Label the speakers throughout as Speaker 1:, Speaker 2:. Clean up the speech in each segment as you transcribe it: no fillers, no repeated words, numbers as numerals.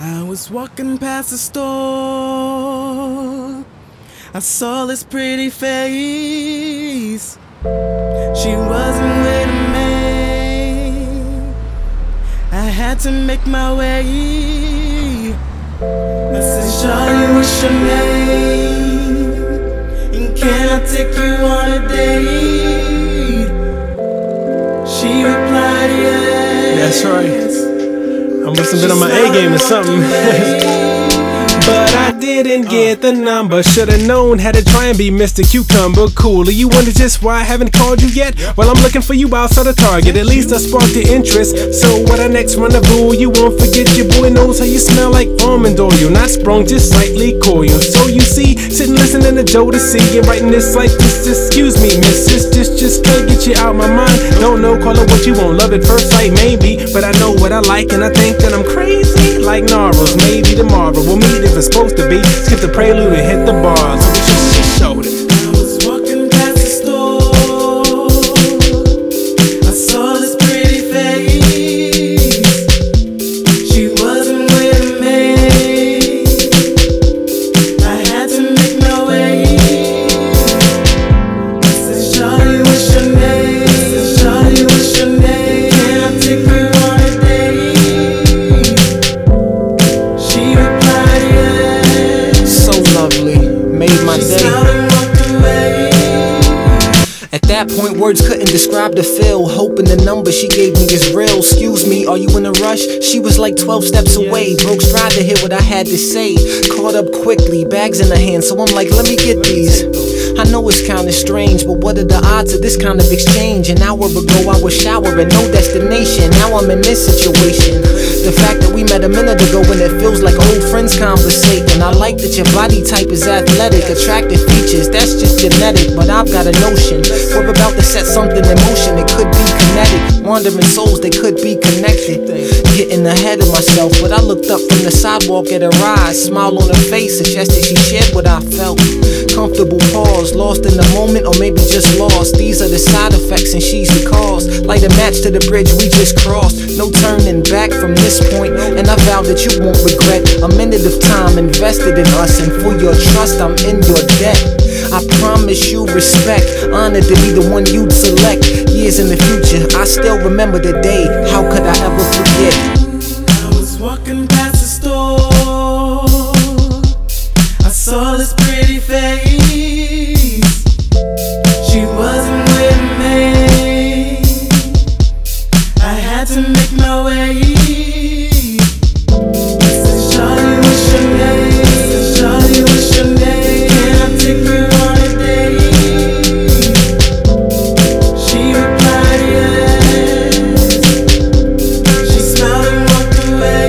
Speaker 1: I was walking past the store. I saw this pretty face. She wasn't with a man. I had to make my way. I said, Shawty, what's your name? And can I take you on a date? She replied, yes.
Speaker 2: That's right. I must have been on my A game or something. But I didn't get the number. Should've known, had to try and be Mr. Cucumber Cooler. You wonder just why I haven't called you yet? Well, I'm looking for you outside of Target. At least I sparked the interest. So what our next rendezvous? You won't forget your boy knows how you smell like almond oil. Not sprung, just slightly coiled. So you see, sitting listening to Joe to see and writing this like this. Excuse me, missus, just can't get you out my mind. Don't know, call it what you want. Love at first sight, maybe. But I know what I like and I think that I'm crazy. Like Narrows, maybe tomorrow we'll meet if it's supposed to be. Skip the prelude and hit the bars. So we just showed it.
Speaker 1: I was walking past the store. I saw this pretty face. She wasn't with a man. I had to make my way. I said, Shawty, what's your name? I said, Shawty, what's your name? Can I take you on a date? She replied, yes.
Speaker 2: So lovely, made my day. At that point, words couldn't describe the feel. Hoping the number she gave me is real. Excuse me, are you in a rush? She was like 12 steps away. Broke stride to hear what I had to say. Caught up quickly, bags in her hand, so I'm like, let me get these. I know it's kinda strange, but what are the odds of this kind of exchange? An hour ago I was showering, no destination. Now I'm in this situation. The fact that we met a minute ago and it feels like old friends conversating. I like that your body type is athletic, attractive features, that's just genetic. But I've got a notion, we're about to set something in motion. It could be kinetic, wandering souls, they could be connected. Getting ahead of myself, but I looked up from the sidewalk at her eyes. Smile on her face suggested she shared what I felt. Comfortable pause, lost in the moment or maybe just lost. These are the side effects and she's the cause. Light a match to the bridge we just crossed. No turning back from this point, and I vow that you won't regret a minute of time invested in us. And for your trust, I'm in your debt. I promise you respect, honored to be the one you'd select. Years in the future, I still remember the day. How could I ever forget?
Speaker 1: I was walking past the store. I saw this pretty face. She wasn't with me. I had to make my way. I said, Shawty, what's your name? I said, Shawty, what's your name? Can I take you on a date? She replied, yes. She smiled and walked away.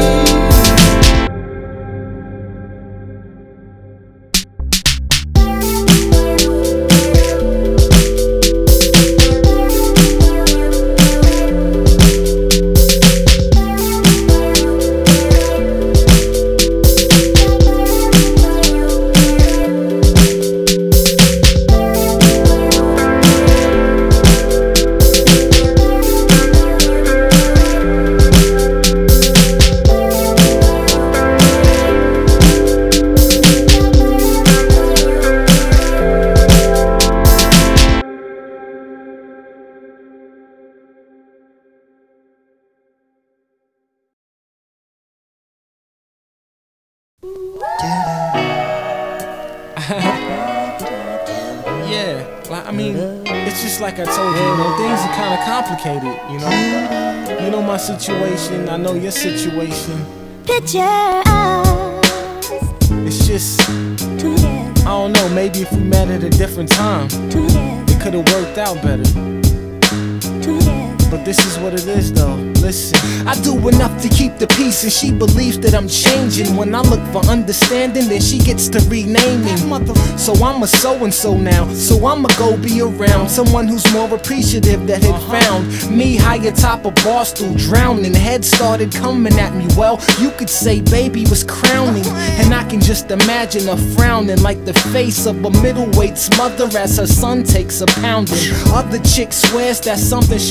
Speaker 2: Yeah, like, I mean, it's just like I told you, things are kind of complicated, You know my situation, I know your situation.
Speaker 3: Picture us
Speaker 2: It's just,
Speaker 3: together,
Speaker 2: I don't know, maybe if we met at a different time,
Speaker 3: together,
Speaker 2: it could've worked out better.
Speaker 3: together.
Speaker 2: But this is what it is though, listen. I do enough to keep the peace and she believes that I'm changing. When I look for understanding, then she gets to renaming. So I'm a so-and-so now, so I'ma go be around someone who's more appreciative that had found me high atop a bar stool, drowning. Head started coming at me, well, you could say baby was crowning. And I can just imagine her frowning like the face of a middleweight's mother as her son takes a pounding. Other chick swears that's something she wouldn't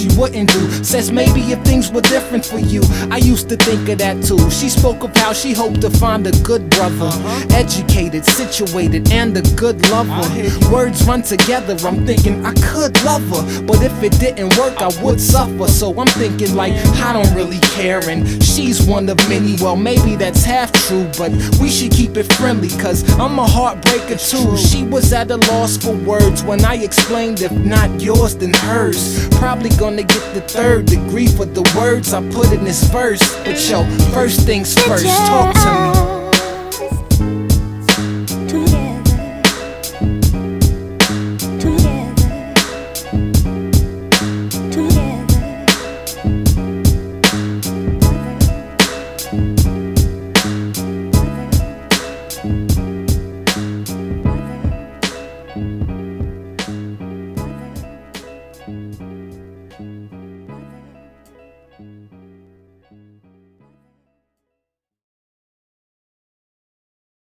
Speaker 2: do. Says maybe if things were different for you. I used to think of that too. She spoke of how she hoped to find a good brother, educated, situated, and a good lover. Words run together, I'm thinking I could love her, but if it didn't work I would suffer. So I'm thinking like, I don't really care, and she's one of many. Well, maybe that's half true, but we should keep it friendly, cause I'm a heartbreaker too. She was at a loss for words when I explained if not yours then hers. Probably gonna get the 3rd degree for the words I put in this verse. But yo, first things first, talk to me.